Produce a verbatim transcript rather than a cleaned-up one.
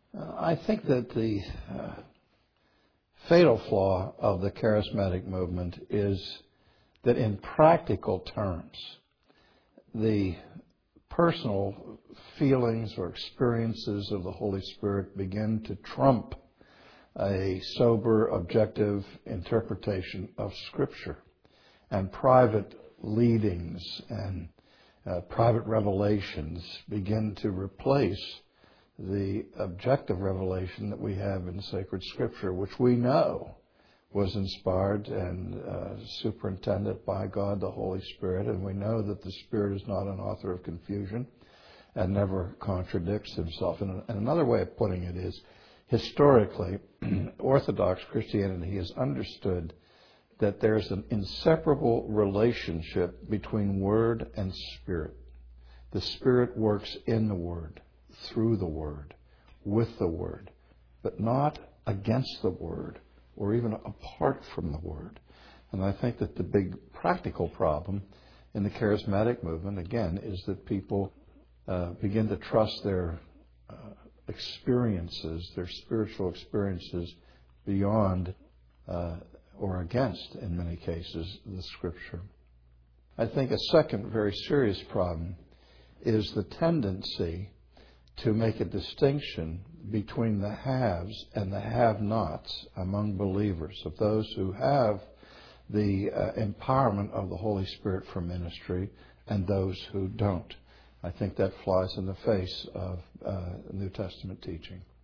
Uh, I think that the uh, fatal flaw of the charismatic movement is that in practical terms, the personal feelings or experiences of the Holy Spirit begin to trump a sober, objective interpretation of Scripture, and private leadings and uh, private revelations begin to replace the objective revelation that we have in sacred Scripture, which we know was inspired and uh, superintended by God the Holy Spirit, and we know that the Spirit is not an author of confusion and never contradicts himself. And, and another way of putting it is, historically, Orthodox Christianity has understood that there's an inseparable relationship between Word and Spirit. The Spirit works in the Word, through the Word, with the Word, but not against the Word or even apart from the Word. And I think that the big practical problem in the charismatic movement, again, is that people uh, begin to trust their uh, experiences, their spiritual experiences, beyond uh, or against, in many cases, the Scripture. I think a second very serious problem is the tendency to make a distinction between the haves and the have-nots among believers, of those who have the uh, empowerment of the Holy Spirit for ministry and those who don't. I think that flies in the face of uh, New Testament teaching.